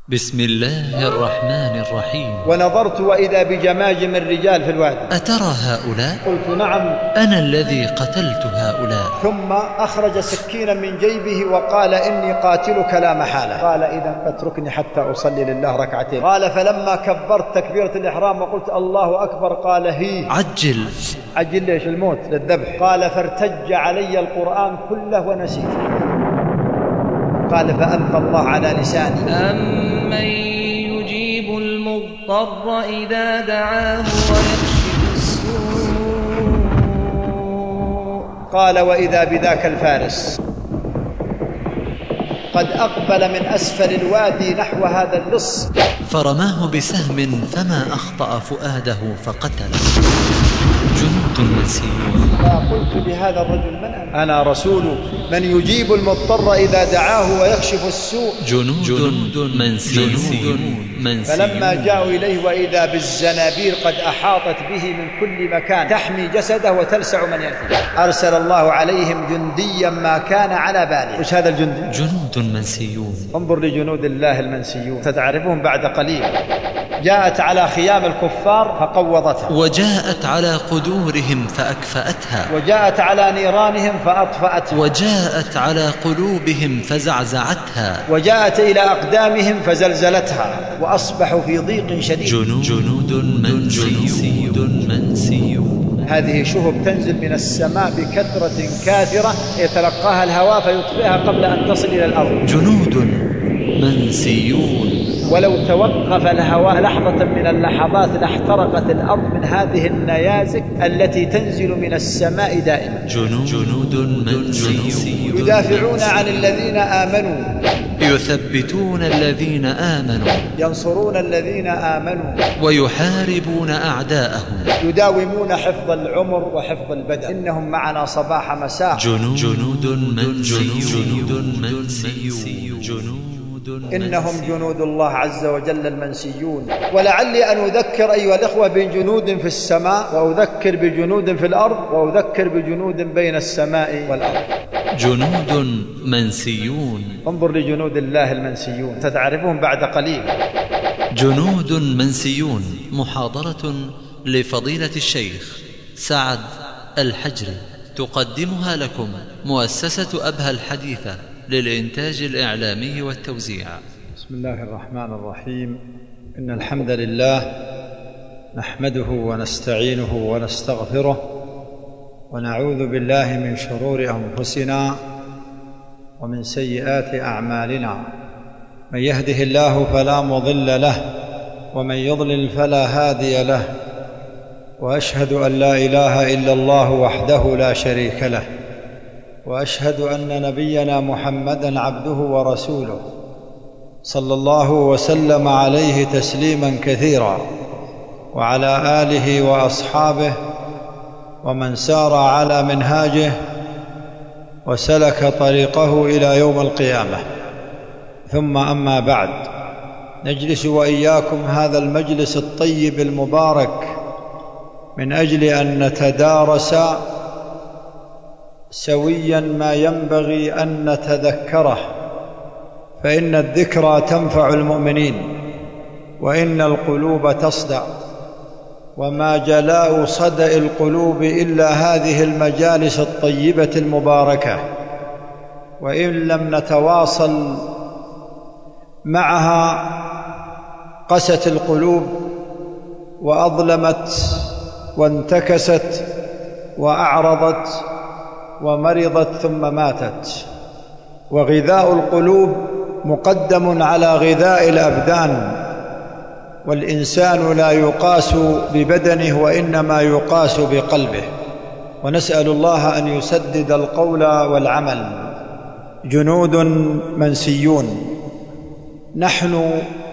بسم الله الرحمن الرحيم. ونظرت وإذا بجماجم الرجال في الوادي. أترى هؤلاء؟ قلت نعم. أنا الذي قتلت هؤلاء. ثم أخرج سكينا من جيبه وقال إني قاتلك لا محالة. قال إذا اتركني حتى أصلي لله ركعتين. قال فلما كبرت تكبيرة الإحرام وقلت الله أكبر قال هي عجل ليش؟ الموت للذبح. قال فارتج علي القرآن كله ونسيت. قال فألقى الله على لساني أمن يجيب المضطر إذا دعاه ويكشف السوء. قال وإذا بذاك الفارس قد أقبل من أسفل الوادي نحو هذا اللص فرماه بسهم فما أخطأ فؤاده فقتله. جند مسير. فقلت لهذا الرجل من أنا رسول من يجيب المضطر إذا دعاه ويكشف السوء. جنود منسيون. فلما جاءوا إليه وإذا بالزنابير قد أحاطت به من كل مكان تحمي جسده وتلسع من يأتي. أرسل الله عليهم جنديا ما كان على باله. وش هذا الجندي؟ جنود منسيون. انظر لجنود الله المنسيون ستعرفهم بعد قليل. جاءت على خيام الكفار فقوضتها، وجاءت على قدورهم فأكفأتها، وجاءت على نيرانهم فأطفأتها، وجاءت على قلوبهم فزعزعتها، وجاءت إلى أقدامهم فزلزلتها وأصبحوا في ضيق شديد. جنود منسيون. هذه شهب تنزل من السماء بكثرة كاثرة يتلقاها الهواء فيطفئها قبل أن تصل إلى الأرض. جنود منسيون. ولو توقف الهواء لحظة من اللحظات لاحترقت الأرض من هذه النيازك التي تنزل من السماء دائما. جنود منسيون. يدافعون عن الذين آمنوا، يثبتون الذين آمنوا، ينصرون الذين آمنوا، ويحاربون أعداءهم، يداومون حفظ العمر وحفظ البدن. إنهم معنا صباح مساء. جنود منسيون. إنهم جنود الله عز وجل المنسيون. ولعلي أن أذكر أيها الإخوة بجنود في السماء، وأذكر بجنود في الأرض، وأذكر بجنود بين السماء والأرض. جنود منسيون. انظر لجنود الله المنسيون ستعرفهم بعد قليل. جنود منسيون. محاضرة لفضيلة الشيخ سعد الحجري تقدمها لكم مؤسسة أبهى الحديثة للإنتاج الإعلامي والتوزيع. بسم الله الرحمن الرحيم. إن الحمد لله نحمده ونستعينه ونستغفره، ونعوذ بالله من شرور أنفسنا ومن سيئات أعمالنا. من يهده الله فلا مضل له، ومن يضلل فلا هادي له. وأشهد أن لا إله إلا الله وحده لا شريك له، وأشهد أن نبينا محمدًا عبده ورسوله صلى الله وسلم عليه تسليماً كثيراً، وعلى آله وأصحابه ومن سار على منهاجه وسلك طريقه إلى يوم القيامة. ثم أما بعد، نجلس وإياكم هذا المجلس الطيب المبارك من أجل أن نتدارس سويا ما ينبغي أن نتذكره، فإن الذكرى تنفع المؤمنين، وإن القلوب تصدع، وما جلاء صدأ القلوب إلا هذه المجالس الطيبة المباركة. وإن لم نتواصل معها قست القلوب وأظلمت وانتكست وأعرضت ومرضت ثم ماتت. وغذاء القلوب مقدم على غذاء الأبدان، والإنسان لا يقاس ببدنه وإنما يقاس بقلبه. ونسأل الله أن يسدد القول والعمل. جنود منسيون. نحن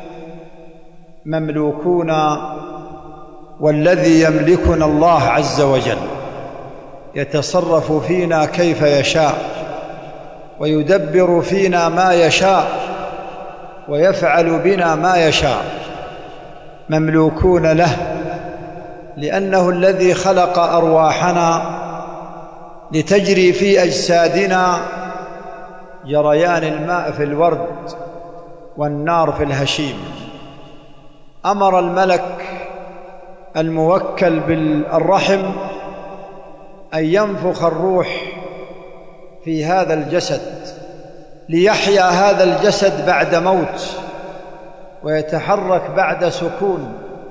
مملوكون، والذي يملكنا الله عز وجل يتصرف فينا كيف يشاء، ويدبر فينا ما يشاء، ويفعل بنا ما يشاء. مملوكون له، لأنه الذي خلق أرواحنا لتجري في أجسادنا جريان الماء في الورد، والنار في الهشيم. أمر الملك الموكل بالرحم أن ينفخ الروح في هذا الجسد ليحيا هذا الجسد بعد موت، ويتحرك بعد سكون،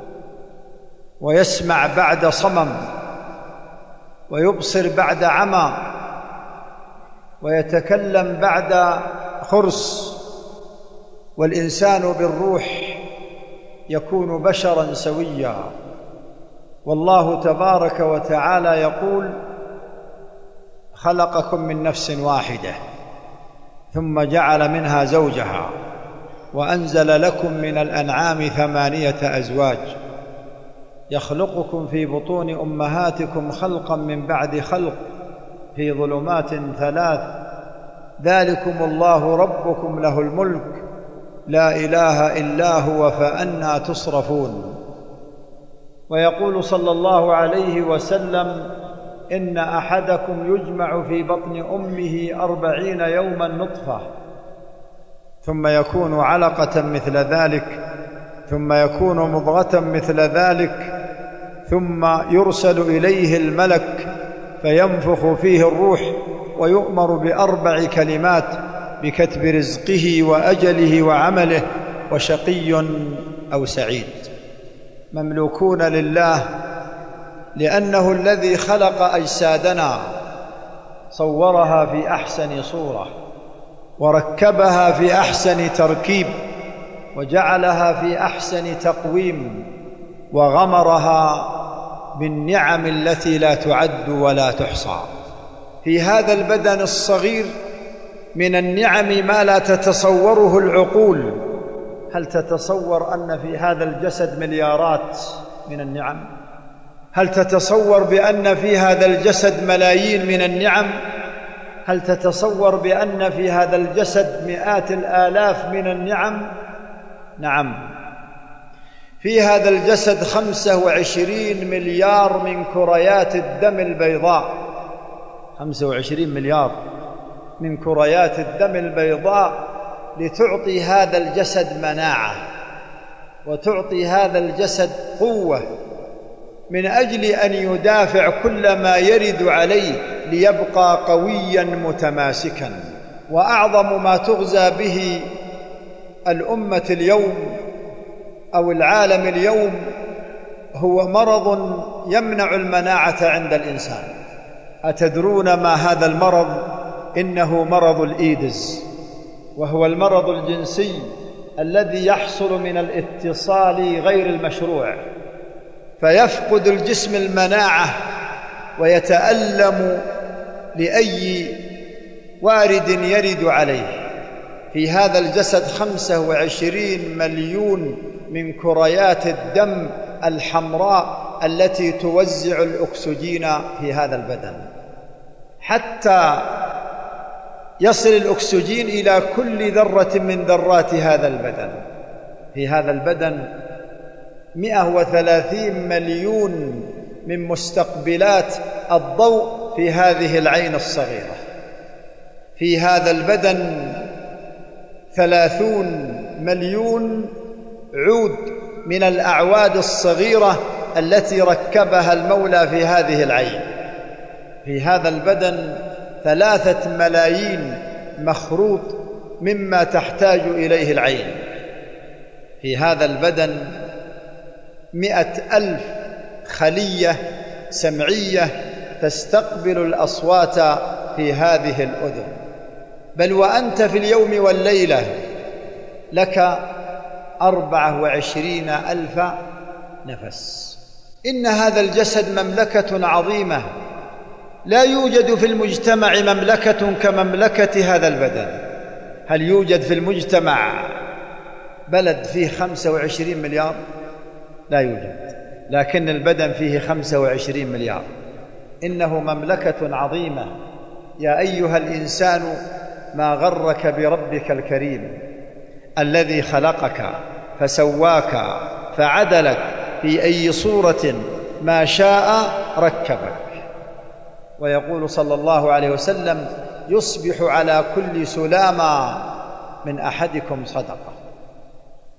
ويسمع بعد صمم، ويبصر بعد عمى، ويتكلم بعد خرس، والإنسان بالروح يكون بشرا سويا. والله تبارك وتعالى يقول: خلقكم من نفس واحدة ثم جعل منها زوجها وأنزل لكم من الأنعام 8 أزواج يخلقكم في بطون أمهاتكم خلقا من بعد خلق في ظلمات 3 ذلكم الله ربكم له الملك لا إله إلا هو فأنى تصرفون. ويقول صلى الله عليه وسلم: إن أحدكم يجمع في بطن أمه 40 يوما نطفة ثم يكون علقة مثل ذلك ثم يكون مضغة مثل ذلك ثم يرسل إليه الملك فينفخ فيه الروح ويؤمر ب4 كلمات بكتب رزقه وأجله وعمله وشقي أو سعيد. مملوكون لله لأنه الذي خلق أجسادنا صورها في أحسن صورة وركبها في أحسن تركيب وجعلها في أحسن تقويم وغمرها بالنعم التي لا تعد ولا تحصى. في هذا البدن الصغير من النعم ما لا تتصوره العقول. هل تتصور أن في هذا الجسد مليارات من النعم؟ هل تتصور بأن في هذا الجسد ملايين من النعم؟ هل تتصور بأن في هذا الجسد مئات الآلاف من النعم؟ نعم، في هذا الجسد 25 مليار من كريات الدم البيضاء، 25 مليار من كريات الدم البيضاء لتعطي هذا الجسد مناعة وتعطي هذا الجسد قوة من أجل أن يدافع كل ما يرد عليه ليبقى قويا متماسكا. وأعظم ما تغزى به الأمة اليوم أو العالم اليوم هو مرض يمنع المناعة عند الإنسان. أتدرون ما هذا المرض؟ إنه مرض الإيدز، وهو المرض الجنسي الذي يحصل من الاتصال غير المشروع، فيفقد الجسم المناعة ويتألم لأي وارد يرد عليه. في هذا الجسد 25 مليون من كريات الدم الحمراء التي توزع الأكسجين في هذا البدن، حتى يصل الأكسجين إلى كل ذرة من ذرات هذا البدن. في هذا البدن 130 مليون من مستقبلات الضوء في هذه العين الصغيرة. في هذا البدن 30 مليون عود من الأعواد الصغيرة التي ركبها المولى في هذه العين. في هذا البدن 3 ملايين مخروط مما تحتاج إليه العين. في هذا البدن 100,000 خلية سمعية تستقبل الأصوات في هذه الأذن. بل وأنت في اليوم والليلة لك 24,000 نفس. إن هذا الجسد مملكة عظيمة، لا يوجد في المجتمع مملكة كمملكة هذا البدن. هل يوجد في المجتمع بلد فيه 25 مليار؟ لا يوجد، لكن البدن فيه 25 مليار. إنه مملكة عظيمة. يا أيها الإنسان ما غرك بربك الكريم الذي خلقك فسواك فعدلك في أي صورة ما شاء ركبك. ويقول صلى الله عليه وسلم: يصبح على كل سلامة من أحدكم صدقة.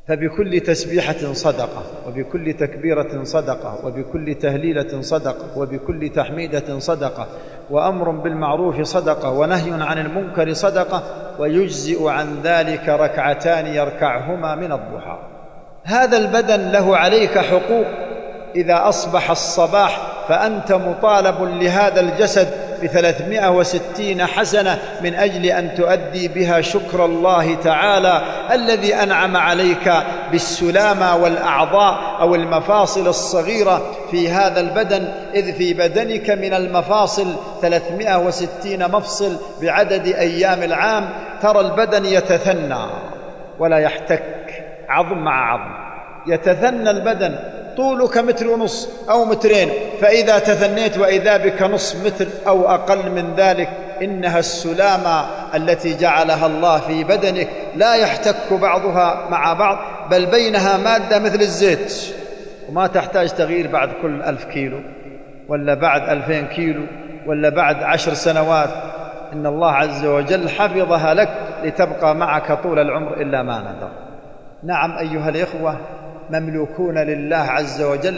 فبكل تسبيحة صدقة، وبكل تكبيرة صدقة، وبكل تهليلة صدقة، وبكل تحميدة صدقة، وأمر بالمعروف صدقة، ونهي عن المنكر صدقة، ويجزئ عن ذلك ركعتان يركعهما من الضحى. هذا البدن له عليك حقوق. إذا أصبح الصباح فأنت مطالب لهذا الجسد ب360 حسنة من أجل أن تؤدي بها شكر الله تعالى الذي أنعم عليك بالسلامة والأعضاء أو المفاصل الصغيرة في هذا البدن، إذ في بدنك من المفاصل 360 مفصل بعدد أيام العام. ترى البدن يتثنى ولا يحتك عظم مع عظم، يتثنى البدن. طولك 1.5 متر أو 2 متر، فإذا تثنيت وإذا بك نصف متر أو أقل من ذلك، إنها السلامة التي جعلها الله في بدنك، لا يحتك بعضها مع بعض، بل بينها مادة مثل الزيت، وما تحتاج تغيير بعد كل 1000 كيلو ولا بعد 2000 كيلو ولا بعد 10 سنوات. إن الله عز وجل حفظها لك لتبقى معك طول العمر إلا ما ندر. نعم أيها الإخوة، مملوكون لله عز وجل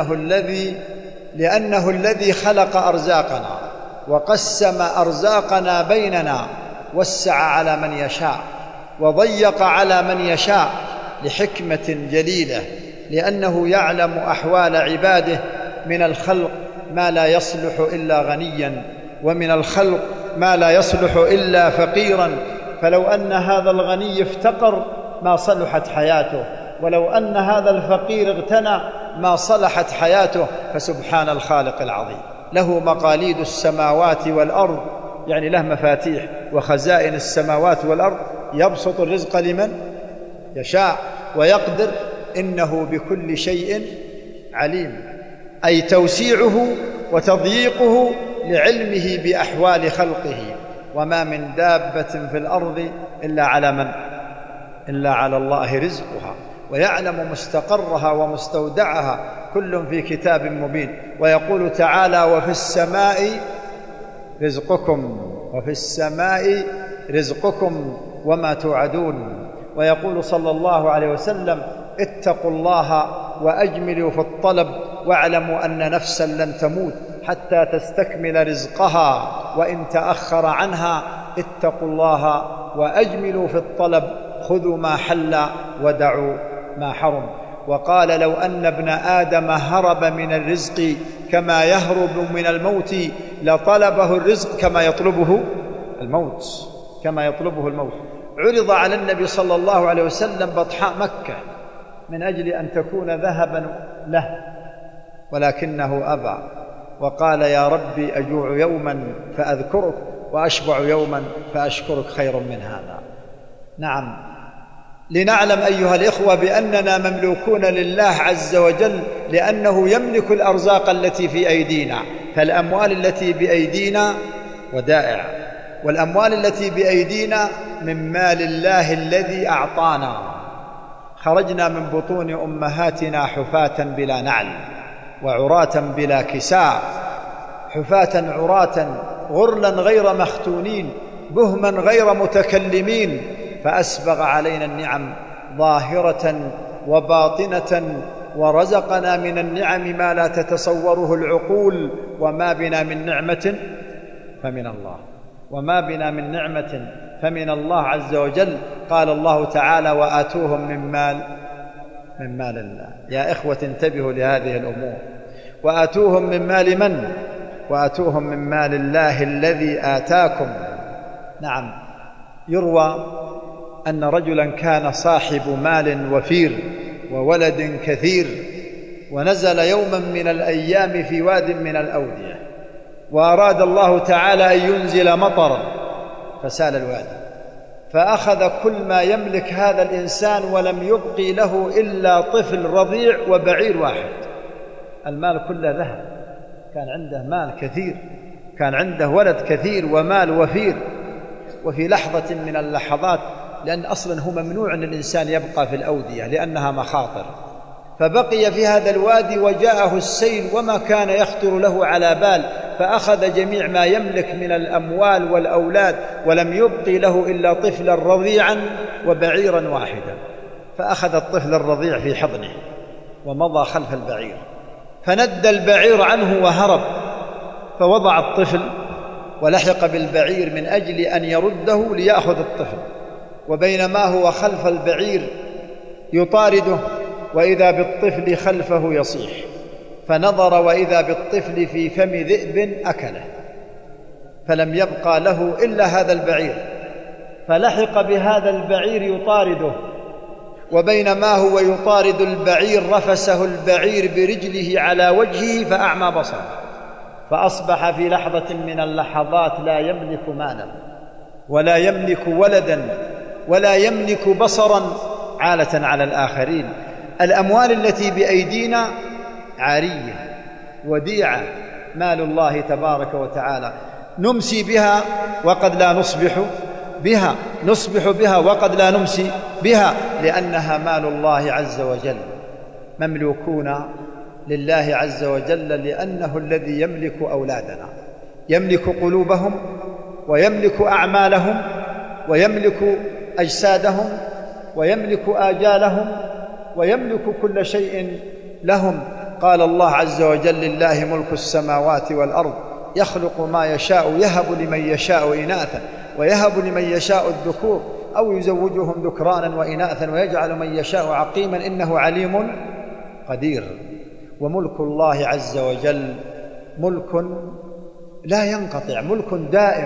لأنه الذي خلق أرزاقنا وقسم أرزاقنا بيننا، وسع على من يشاء وضيق على من يشاء لحكمة جليلة، لأنه يعلم أحوال عباده. من الخلق ما لا يصلح إلا غنيا، ومن الخلق ما لا يصلح إلا فقيرا، فلو أن هذا الغني افتقر ما صلحت حياته، ولو أن هذا الفقير اغتنى ما صلحت حياته. فسبحان الخالق العظيم، له مقاليد السماوات والأرض، يعني له مفاتيح وخزائن السماوات والأرض، يبسط الرزق لمن يشاء ويقدر، إنه بكل شيء عليم. أي توسيعه وتضييقه لعلمه بأحوال خلقه. وما من دابة في الأرض إلا على من؟ إلا على الله رزقها، ويعلم مستقرها ومستودعها، كل في كتاب مبين. ويقول تعالى: وفي السماء رزقكم، وفي السماء رزقكم وما توعدون. ويقول صلى الله عليه وسلم: اتقوا الله وأجملوا في الطلب، واعلموا أن نفسا لن تموت حتى تستكمل رزقها، وإن تأخر عنها اتقوا الله وأجملوا في الطلب، خذوا ما حل ودعوا ما حرم. وقال: لو أن ابن آدم هرب من الرزق كما يهرب من الموت لطلبه الرزق كما يطلبه الموت، كما يطلبه الموت. عرض على النبي صلى الله عليه وسلم بطحاء مكة من أجل أن تكون ذهبا له، ولكنه أبى وقال: يا ربي أجوع يوما فأذكرك، وأشبع يوما فأشكرك، خير من هذا. نعم، لنعلم أيها الإخوة بأننا مملوكون لله عز وجل، لأنه يملك الأرزاق التي في أيدينا. فالأموال التي بأيدينا ودائع، والأموال التي بأيدينا من مال الله الذي أعطانا. خرجنا من بطون أمهاتنا حفاة بلا نعل، وعراة بلا كساء، حفاة عراة غرلا غير مختونين، بهما غير متكلمين. فأسبغ علينا النعم ظاهرة وباطنة، ورزقنا من النعم ما لا تتصوره العقول. وما بنا من نعمة فمن الله، وما بنا من نعمة فمن الله عز وجل. قال الله تعالى: وآتوهم من مال الله. يا إخوة انتبهوا لهذه الأمور. وآتوهم من مال من؟ وآتوهم من مال الله الذي آتاكم. نعم، يروى أن رجلا كان صاحب مال وفير وولد كثير، ونزل يوما من الأيام في واد من الأودية، وأراد الله تعالى أن ينزل مطرا، فسال الوادي، فأخذ كل ما يملك هذا الإنسان، ولم يبقي له إلا طفل رضيع وبعير واحد. المال كله ذهب، كان عنده مال كثير، كان عنده ولد كثير ومال وفير. وفي لحظة من اللحظات، لأن أصلا هو ممنوع أن الإنسان يبقى في الأودية لأنها مخاطر، فبقي في هذا الوادي، وجاءه السيل وما كان يخطر له على بال، فأخذ جميع ما يملك من الأموال والأولاد، ولم يبقي له إلا طفلا رضيعا وبعيرا واحدا. فأخذ الطفل الرضيع في حضنه ومضى خلف البعير، فند البعير عنه وهرب، فوضع الطفل ولحق بالبعير من أجل أن يرده ليأخذ الطفل، وبينما هو خلف البعير يطارده وإذا بالطفل خلفه يصيح، فنظر وإذا بالطفل في فم ذئب أكله، فلم يبقى له إلا هذا البعير، فلحق بهذا البعير يطارده، وبينما هو يطارد البعير رفسه البعير برجله على وجهه فأعمى بصره، فأصبح في لحظة من اللحظات لا يملك مالا ولا يملك ولدا ولا يملك بصرا، عالة على الآخرين. الأموال التي بأيدينا عارية وديعة، مال الله تبارك وتعالى، نمسي بها وقد لا نصبح بها، نصبح بها وقد لا نمسي بها، لأنها مال الله عز وجل، مملوكون لله عز وجل، لأنه الذي يملك أولادنا، يملك قلوبهم ويملك أعمالهم ويملك أجسادهم ويملك آجالهم ويملك كل شيء لهم. قال الله عز وجل: لله ملك السماوات والأرض يخلق ما يشاء يهب لمن يشاء إناثا ويهب لمن يشاء الذكور أو يزوجهم ذكرانا وإناثا ويجعل من يشاء عقيما إنه عليم قدير. وملك الله عز وجل ملك لا ينقطع، ملك دائم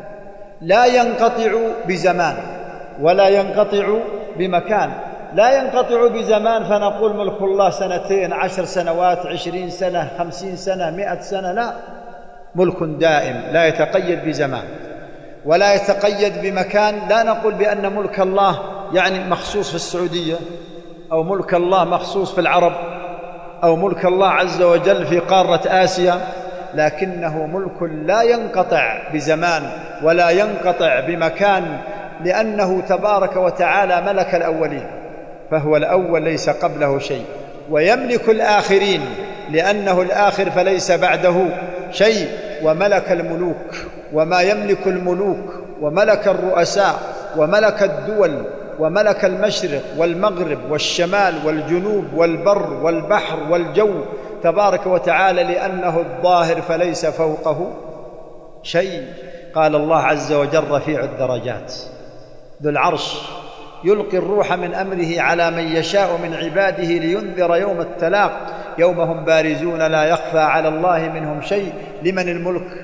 لا ينقطع بزمان ولا ينقطع بمكان. لا ينقطع بزمان فنقول ملك الله 2 10 سنوات 20 سنة 50 سنة 100 سنة، لا، ملك دائم لا يتقيد بزمان ولا يتقيد بمكان. لا نقول بأن ملك الله يعني مخصوص في السعودية، أو ملك الله مخصوص في العرب، أو ملك الله عز وجل في قارة آسيا، لكنه ملك لا ينقطع بزمان ولا ينقطع بمكان، لأنه تبارك وتعالى ملك الأولين فهو الأول ليس قبله شيء، ويملك الآخرين لأنه الآخر فليس بعده شيء، وملك الملوك وما يملك الملوك، وملك الرؤساء وملك الدول وملك المشرق والمغرب والشمال والجنوب والبر والبحر والجو تبارك وتعالى، لأنه الظاهر فليس فوقه شيء. قال الله عز وجل: رفيع الدرجات ذو العرش يلقي الروح من أمره على من يشاء من عباده لينذر يوم التلاق يوم هم بارزون لا يخفى على الله منهم شيء. لمن الملك؟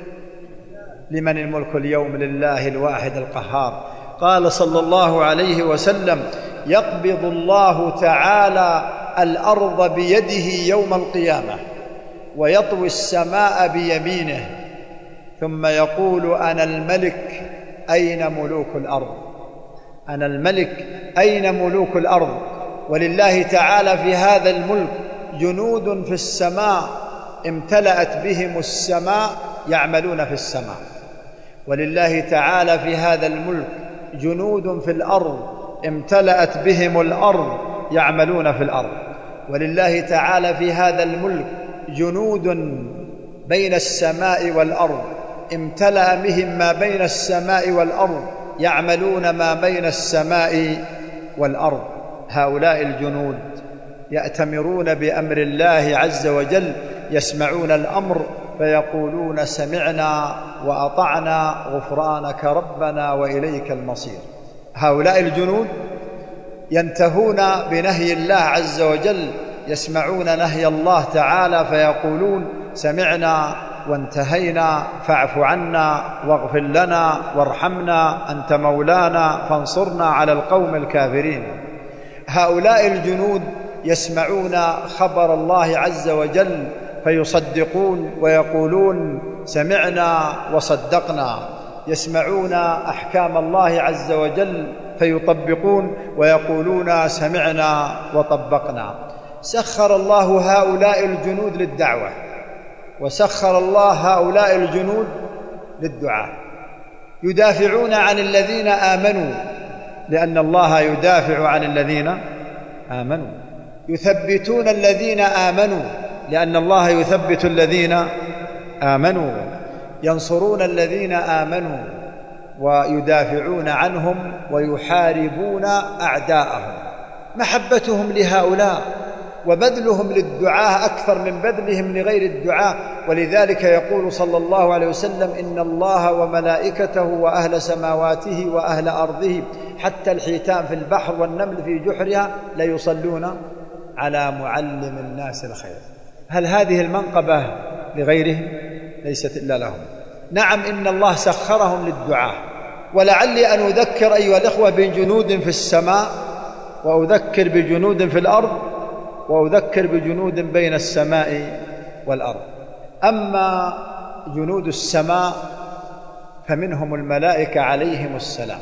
لمن الملك اليوم؟ لله الواحد القهار. قال صلى الله عليه وسلم: يقبض الله تعالى الأرض بيده يوم القيامة ويطوي السماء بيمينه ثم يقول: أنا الملك أين ملوك الأرض؟ أنا الملك أين ملوك الأرض؟ ولله تعالى في هذا الملك جنود في السماء امتلأت بهم السماء يعملون في السماء، ولله تعالى في هذا الملك جنود في الأرض امتلأت بهم الأرض يعملون في الأرض، ولله تعالى في هذا الملك جنود بين السماء والأرض امتلأ بهم ما بين السماء والأرض يعملون ما بين السماء والأرض. هؤلاء الجنود يأتمرون بأمر الله عز وجل، يسمعون الأمر فيقولون: سمعنا وأطعنا غفرانك ربنا وإليك المصير. هؤلاء الجنود ينتهون بنهي الله عز وجل، يسمعون نهي الله تعالى فيقولون: سمعنا وانتهينا فاعف عنا واغفر لنا وارحمنا أنت مولانا فانصرنا على القوم الكافرين. هؤلاء الجنود يسمعون خبر الله عز وجل فيصدقون ويقولون: سمعنا وصدقنا. يسمعون أحكام الله عز وجل فيطبقون ويقولون: سمعنا وطبقنا. سخر الله هؤلاء الجنود للدعوة، وسخر الله هؤلاء الجنود للدعاء، يدافعون عن الذين آمنوا لأن الله يدافع عن الذين آمنوا، يثبتون الذين آمنوا لأن الله يثبت الذين آمنوا، ينصرون الذين آمنوا ويدافعون عنهم ويحاربون أعداءهم. محبتهم لهؤلاء وبذلهم للدعاء أكثر من بذلهم لغير الدعاء. ولذلك يقول صلى الله عليه وسلم: إن الله وملائكته وأهل سماواته وأهل أرضه حتى الحيتان في البحر والنمل في جحرها ليصلون على معلم الناس الخير. هل هذه المنقبة لغيرهم؟ ليست إلا لهم. نعم، إن الله سخرهم للدعاء. ولعلي أن أذكر أيها الإخوة بجنود في السماء، وأذكر بجنود في الأرض، وأذكر بجنود بين السماء والأرض. أما جنود السماء فمنهم الملائكة عليهم السلام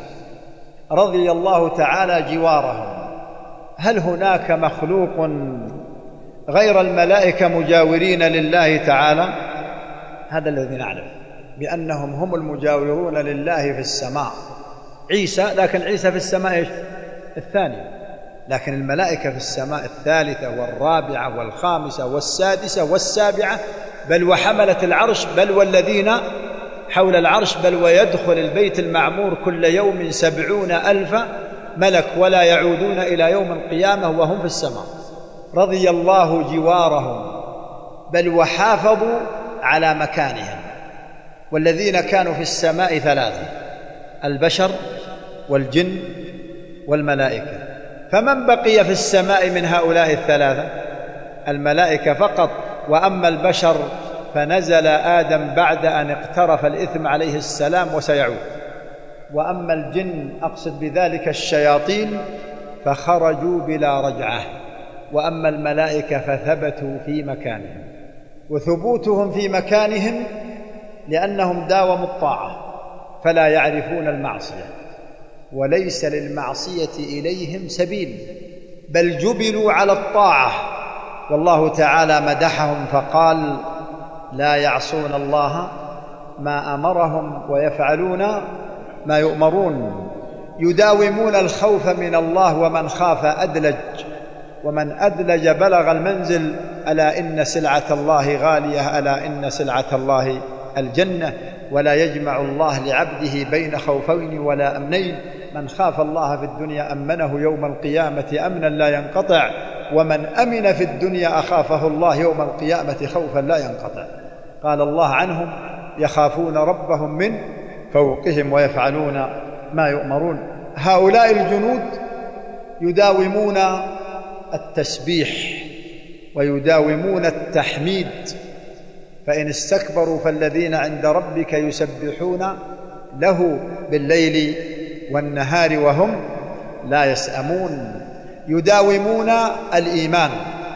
رضي الله تعالى جوارهم. هل هناك مخلوق غير الملائكة مجاورين لله تعالى؟ هذا الذي نعلم بأنهم هم المجاورون لله في السماء. عيسى، لكن عيسى في السماء الثانية، لكن الملائكة في السماء الثالثة والرابعة والخامسة والسادسة والسابعة، بل وحملة العرش، بل والذين حول العرش، بل ويدخل البيت المعمور كل يوم 70,000 ملك ولا يعودون إلى يوم القيامة وهم في السماء. رضي الله جوارهم، بل وحافظوا على مكانهم. والذين كانوا في السماء 3: البشر والجن والملائكة. فمن بقي في السماء من هؤلاء 3؟ الملائكة فقط. وأما البشر فنزل آدم بعد أن اقترف الإثم عليه السلام وسيعود. وأما الجن أقصد بذلك الشياطين فخرجوا بلا رجعة. وأما الملائكة فثبتوا في مكانهم. وثبوتهم في مكانهم لأنهم داوموا الطاعة فلا يعرفون المعصية، وليس للمعصية إليهم سبيل، بل جبلوا على الطاعة. والله تعالى مدحهم فقال: لا يعصون الله ما أمرهم ويفعلون ما يؤمرون. يداومون الخوف من الله، ومن خاف أدلج، ومن أدلج بلغ المنزل. ألا إن سلعة الله غالية، ألا إن سلعة الله الجنة. ولا يجمع الله لعبده بين خوفين ولا أمنين. من خاف الله في الدنيا أمنه يوم القيامة أمنا لا ينقطع، ومن أمن في الدنيا أخافه الله يوم القيامة خوفا لا ينقطع. قال الله عنهم: يخافون ربهم من فوقهم ويفعلون ما يؤمرون. هؤلاء الجنود يداومون التسبيح ويداومون التحميد. فإن استكبروا فالذين عند ربك يسبحون له بالليل والنهار وهم لا يسأمون. يداومون الإيمان،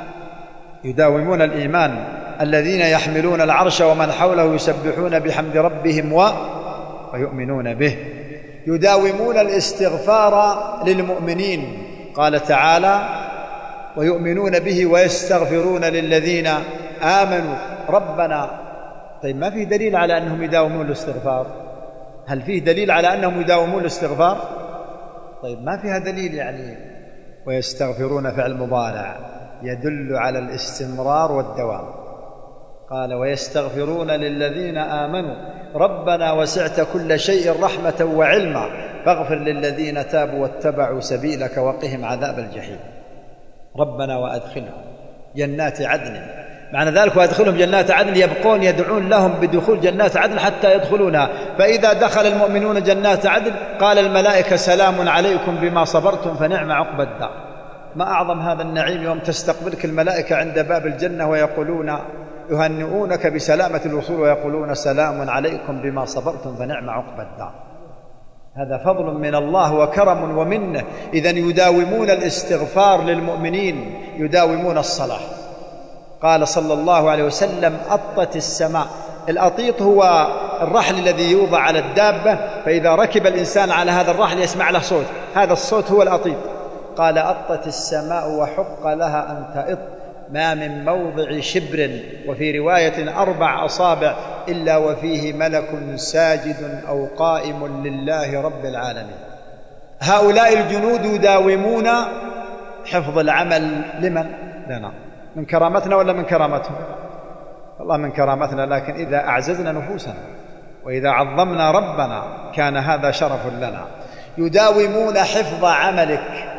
يداومون الإيمان. الذين يحملون العرش ومن حوله يسبحون بحمد ربهم ويؤمنون به. يداومون الاستغفار للمؤمنين. قال تعالى: ويؤمنون به ويستغفرون للذين آمنوا ربنا. طيب، ما في دليل على أنهم يداومون الاستغفار؟ هل فيه دليل على أنهم يداومون الاستغفار؟ طيب، ما فيها دليل يعني. ويستغفرون فعل مضارع يدل على الاستمرار والدوام. قال: ويستغفرون للذين آمنوا ربنا وسعت كل شيء رحمة وعلما فاغفر للذين تابوا واتبعوا سبيلك وقهم عذاب الجحيم. ربنا وأدخلهم جنات عدن. معنى ذلك وأدخلهم جنات عدن يبقون يدعون لهم بدخول جنات عدن حتى يدخلونها. فإذا دخل المؤمنون جنات عدن قال الملائكة: سلام عليكم بما صبرتم فنعم عقبى الدار. ما أعظم هذا النعيم يوم تستقبلك الملائكة عند باب الجنة ويقولون يهنئونك بسلامة الوصول ويقولون: سلام عليكم بما صبرتم فنعم عقبى الدار. هذا فضل من الله وكرم ومنه. إذن يداومون الاستغفار للمؤمنين، يداومون الصلاة. قال صلى الله عليه وسلم: أطت السماء. الأطيط هو الرحل الذي يوضع على الدابة، فإذا ركب الإنسان على هذا الرحل يسمع له صوت، هذا الصوت هو الأطيط. قال: أطت السماء وحق لها أن تأط ما من موضع شبر، وفي رواية 4 أصابع، إلا وفيه ملك ساجد أو قائم لله رب العالمين. هؤلاء الجنود يداومون حفظ العمل لمن؟ لنا. من كرامتنا ولا من كرامتهم؟ والله من كرامتنا، لكن إذا أعززنا نفوسنا وإذا عظمنا ربنا كان هذا شرف لنا. يداومون حفظ عملك.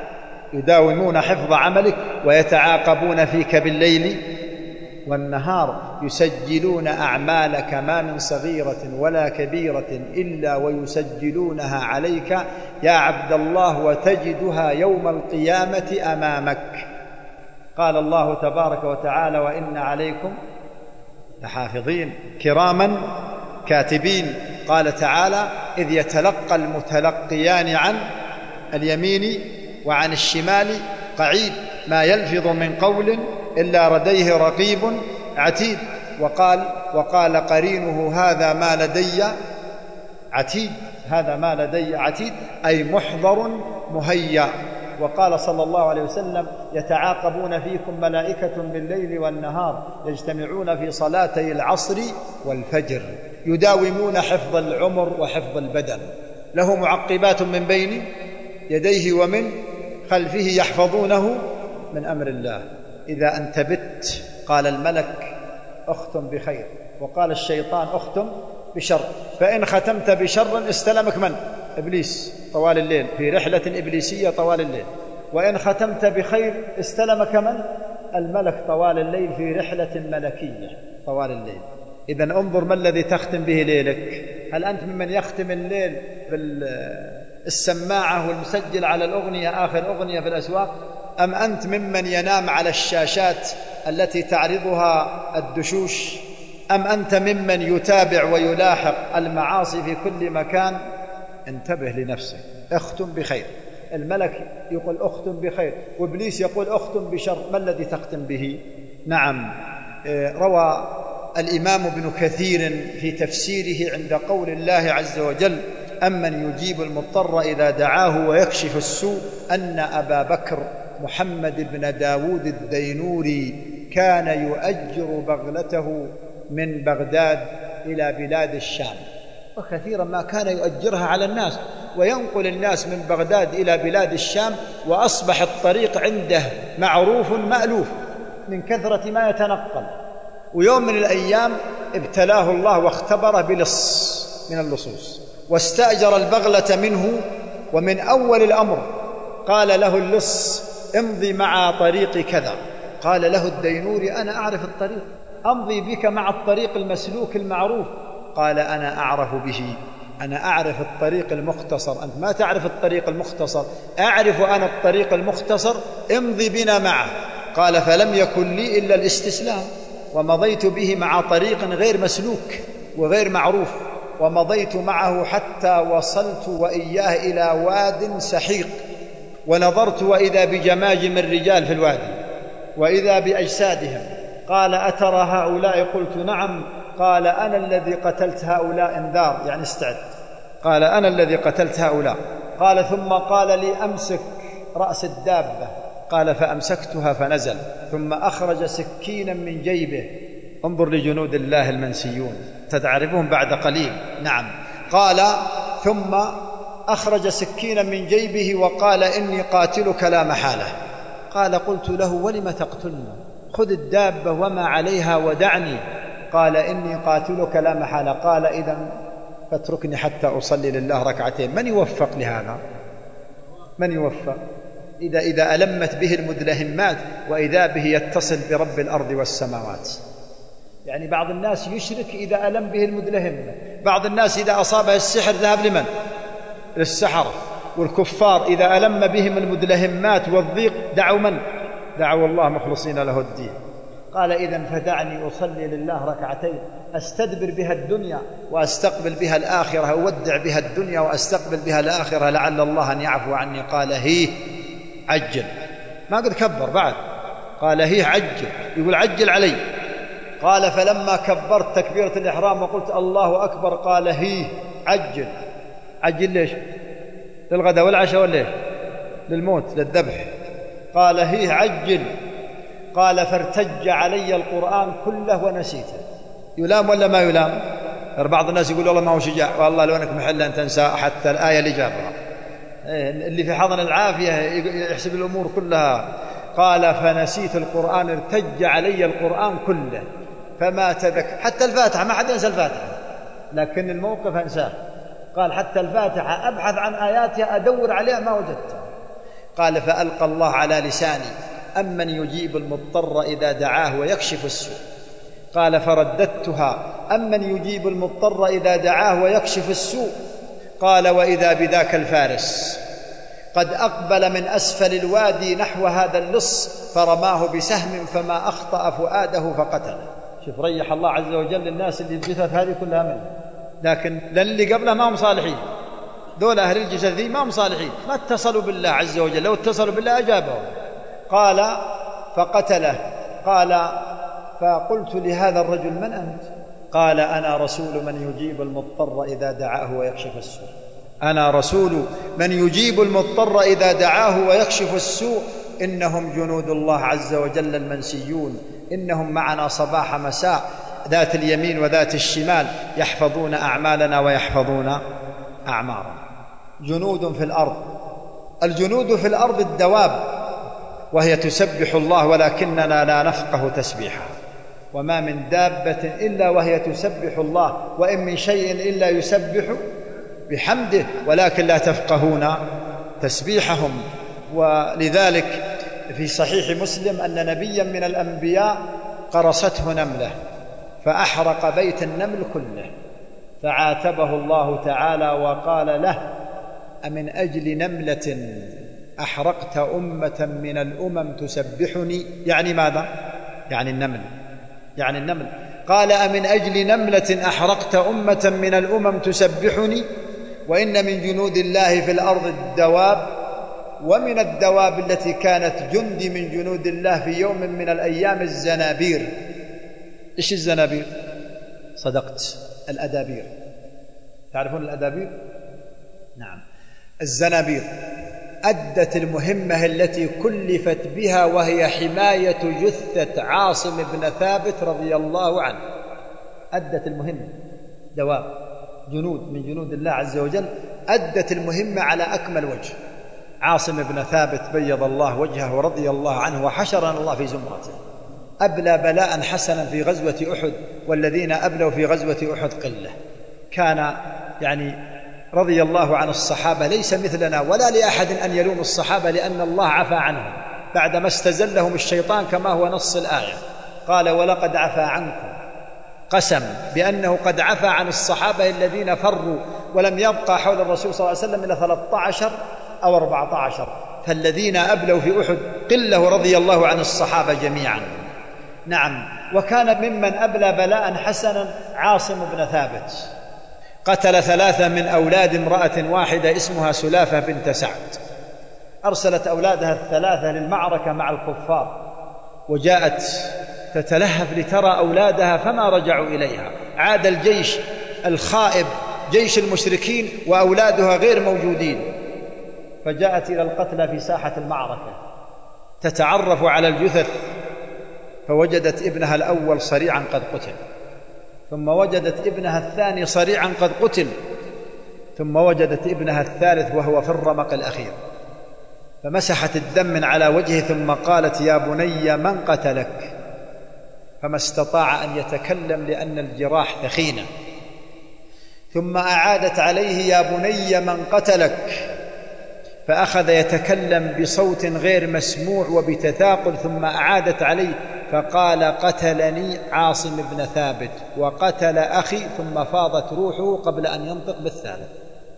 يداومون حفظ عملك ويتعاقبون فيك بالليل والنهار، يسجلون أعمالك ما من صغيرة ولا كبيرة إلا ويسجلونها عليك يا عبد الله، وتجدها يوم القيامة أمامك. قال الله تبارك وتعالى: وإن عليكم لحافظين كراما كاتبين. قال تعالى: إذ يتلقى المتلقيان عن اليمين وعن الشمال قعيد، ما يلفظ من قول إلا لديه رقيب عتيد. وقال قرينه: هذا ما لدي عتيد، هذا ما لدي عتيد، أي محضر مهيأ. وقال صلى الله عليه وسلم: يتعاقبون فيكم ملائكة بالليل والنهار، يجتمعون في صلاتي العصر والفجر، يداومون حفظ العمر وحفظ البدن، له معقبات من بين يديه ومن خلفه يحفظونه من أمر الله. إذا أنت بت قال الملك: اختم بخير، وقال الشيطان: اختم بشر. فإن ختمت بشر استلمك من؟ إبليس طوال الليل، في رحلة إبليسية طوال الليل. وإن ختمت بخير استلمك من؟ الملك طوال الليل، في رحلة ملكية طوال الليل. إذا انظر ما الذي تختم به ليلك. هل أنت ممن يختم الليل بالسماعة والمسجل على الأغنية، آخر أغنية في الأسواق، أم أنت ممن ينام على الشاشات التي تعرضها الدشوش، أم أنت ممن يتابع ويلاحق المعاصي في كل مكان؟ انتبه لنفسك، اختم بخير. الملك يقول اختم بخير، وإبليس يقول اختم بشر. ما الذي تختم به؟ نعم، روى الإمام ابن كثير في تفسيره عند قول الله عز وجل: أمن يجيب المضطر إذا دعاه ويكشف السوء، أن أبا بكر محمد بن داود الدينوري كان يؤجر بغلته من بغداد إلى بلاد الشام، وكثيرا ما كان يؤجرها على الناس وينقل الناس من بغداد إلى بلاد الشام، وأصبح الطريق عنده معروف مألوف من كثرة ما يتنقل. ويوم من الأيام ابتلاه الله واختبره بلص من اللصوص، واستأجر البغلة منه. ومن أول الأمر قال له اللص: امضي مع طريق كذا. قال له الدينوري: أنا أعرف الطريق، أمضي بك مع الطريق المسلوك المعروف. قال: أنا أعرف به، أنا أعرف الطريق المختصر، أنت ما تعرف الطريق المختصر، أعرف أنا الطريق المختصر، امضي بنا معه. قال: فلم يكن لي إلا الاستسلام، ومضيت به مع طريق غير مسلوك وغير معروف، ومضيت معه حتى وصلت وإياه إلى واد سحيق، ونظرت وإذا بجماجم الرجال في الوادي وإذا بأجسادهم. قال: أترى هؤلاء؟ قلت: نعم. قال: أنا الذي قتلت هؤلاء، انذار يعني استعد. قال: أنا الذي قتلت هؤلاء. قال: ثم قال لي: أمسك رأس الدابة. قال: فأمسكتها فنزل، ثم أخرج سكينا من جيبه. انظر لجنود الله المنسيون، ستعرفهم بعد قليل. نعم. قال: ثم أخرج سكينا من جيبه وقال: إني قاتلك لا محالة. قال: قلت له: ولم تقتلنا؟ خذ الدابة وما عليها ودعني. قال: إني قاتلك لا محالة. قال: إذن فاتركني حتى أصلي لله ركعتين. من يوفق لهذا؟ من يوفق؟ إذا ألمت به المدلهمات وإذا به يتصل برب الأرض والسماوات. يعني بعض الناس يشرك إذا ألم به المدلهم، بعض الناس إذا أصابه السحر ذهب لمن؟ للسحرة. والكفار إذا ألم بهم المدلهمات والضيق دعوا من؟ دعوا الله مخلصين له الدين. قال: إذن فدعني أصلي لله ركعتين، أستدبر بها الدنيا وأستقبل بها الآخرة، أودع بها الدنيا وأستقبل بها الآخرة، لعل الله أن يعفو عني. قال: هيه عجل، ما قد كبر بعد. قال: هيه عجل، يقول عجل علي. قال: فلما كبرت تكبيرة الإحرام وقلت الله أكبر، قال: هيه عجل. عجل ليش؟ للغداء والعشاء والليل؟ للموت، للذبح. قال: هيه عجل. قال: فارتج علي القرآن كله ونسيته. يلام ولا ما يلام؟ بعض الناس يقول والله ما هو شجاع، والله لو أنك محل أن تنسى حتى الآية اللي جابها. اللي في حضن العافية يحسب الأمور كلها. قال: فنسيت القرآن، ارتج علي القرآن كله فما تذكر، حتى الفاتحة ما حد ينسى الفاتحة، لكن الموقف أنساه. قال: حتى الفاتحة أبحث عن آياتها أدور عليها ما وجدتها. قال فألقى الله على لساني أمن يجيب المضطر إذا دعاه ويكشف السوء. قال فرددتها أمن يجيب المضطر إذا دعاه ويكشف السوء. قال وإذا بذاك الفارس قد أقبل من أسفل الوادي نحو هذا اللص فرماه بسهم فما أخطأ فؤاده فقتله. شوف ريح الله عز وجل الناس اللي الجثث هذه كلها منه، لكن اللي قبله ما هم صالحين، دول أهل الجثث ذي ما هم صالحين، ما اتصلوا بالله عز وجل، لو اتصلوا بالله أجابهم. قال فقتله. قال فقلت لهذا الرجل من أنت؟ قال أنا رسول من يجيب المضطر إذا دعاه ويكشف السوء. أنا رسول من يجيب المضطر إذا دعاه ويكشف السوء. إنهم جنود الله عز وجل المنسيون، إنهم معنا صباح مساء، ذات اليمين وذات الشمال، يحفظون أعمالنا ويحفظون أعمارنا. جنود في الأرض. الجنود في الأرض الدواب، وهي تسبح الله ولكننا لا نفقه تسبيحها. وما من دابة إلا وهي تسبح الله، وإن من شيء إلا يسبح بحمده ولكن لا تفقهون تسبيحهم. ولذلك في صحيح مسلم أن نبيا من الأنبياء قرصته نملة فأحرق بيت النمل كله، فعاتبه الله تعالى وقال له أمن أجل نملة أحرقت أمة من الأمم تسبحني؟ يعني ماذا؟ يعني النمل، يعني النمل. قال أمن أجل نملة أحرقت أمة من الأمم تسبحني؟ وإن من جنود الله في الأرض الدواب، ومن الدواب التي كانت جندي من جنود الله في يوم من الأيام الزنابير. إيش الزنابير؟ صدقت، الأدابير. تعرفون الأدابير؟ نعم. الزنابير أدت المهمة التي كلفت بها، وهي حماية جثة عاصم بن ثابت رضي الله عنه. أدت المهمة، دواب جنود من جنود الله عز وجل، أدت المهمة على أكمل وجه. عاصم بن ثابت بيض الله وجهه ورضي الله عنه وحشرنا الله في زمرته، أبلى بلاء حسنا في غزوة أحد، والذين أبلوا في غزوة أحد قلة. كان يعني رضي الله عن الصحابة، ليس مثلنا ولا لأحد أن يلوم الصحابة، لأن الله عفى عنهم بعدما استزلهم الشيطان كما هو نص الآية. قال ولقد عفى عنكم، قسم بأنه قد عفى عن الصحابة الذين فروا ولم يبقى حول الرسول صلى الله عليه وسلم إلا 13 أو 14، فالذين أبلوا في أحد قله رضي الله عن الصحابة جميعا. نعم. وكان ممن أبلى بلاء حسنا عاصم بن ثابت، قتل 3 من أولاد امرأة واحدة اسمها سلافة بنت سعد. أرسلت أولادها ال3 للمعركة مع الكفار، وجاءت تتلهف لترى أولادها فما رجعوا إليها. عاد الجيش الخائب جيش المشركين وأولادها غير موجودين، فجاءت إلى القتلى في ساحة المعركة تتعرف على الجثث، فوجدت ابنها الأول صريعا قد قتل، ثم وجدت ابنها الثاني صريعا قد قتل، ثم وجدت ابنها الثالث وهو في الرمق الأخير، فمسحت الدم من على وجهه ثم قالت يا بني من قتلك؟ فما استطاع أن يتكلم لأن الجراح ثخينة. ثم أعادت عليه يا بني من قتلك؟ فأخذ يتكلم بصوت غير مسموع وبتثاقل. ثم أعادت عليه فقال قتلني عاصم بن ثابت وقتل أخي، ثم فاضت روحه قبل أن ينطق بالثالث.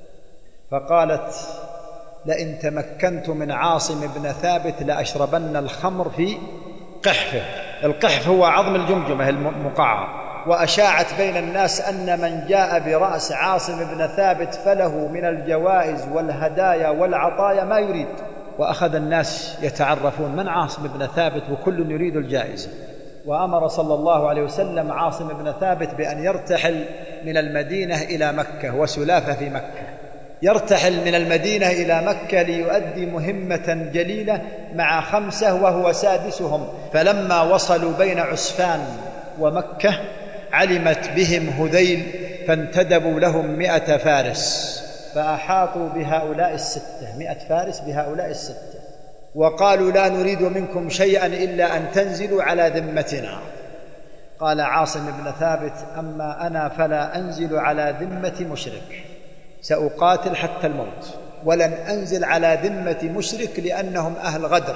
فقالت لئن تمكنت من عاصم بن ثابت لأشربن الخمر في قحفه. القحف هو عظم الجمجمة المقعر. وأشاعت بين الناس أن من جاء برأس عاصم بن ثابت فله من الجوائز والهدايا والعطايا ما يريد. وأخذ الناس يتعرفون من عاصم بن ثابت وكل يريد الجائزة. وأمر صلى الله عليه وسلم عاصم بن ثابت بأن يرتحل من المدينة إلى مكة، وسلافة في مكة. يرتحل من المدينة إلى مكة ليؤدي مهمة جليلة مع 5 وهو سادسهم. فلما وصلوا بين عسفان ومكة علمت بهم هذيل، فانتدبوا لهم 100 فارس، فأحاطوا بهؤلاء 6، 100 فارس بهؤلاء 6، وقالوا لا نريد منكم شيئا إلا أن تنزلوا على ذمتنا. قال عاصم بن ثابت أما أنا فلا أنزل على ذمة مشرك، سأقاتل حتى الموت. ولن أنزل على ذمة مشرك لأنهم أهل غدر.